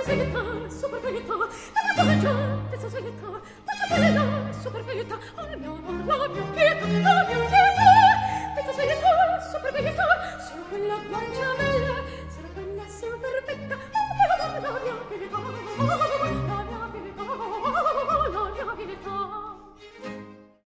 società, super gaietà, la mia correggiante società, faccia bella, super gaietà, al mio amor, la mia pietà, la mia pietà, questa società, super gaietà, su quella guancia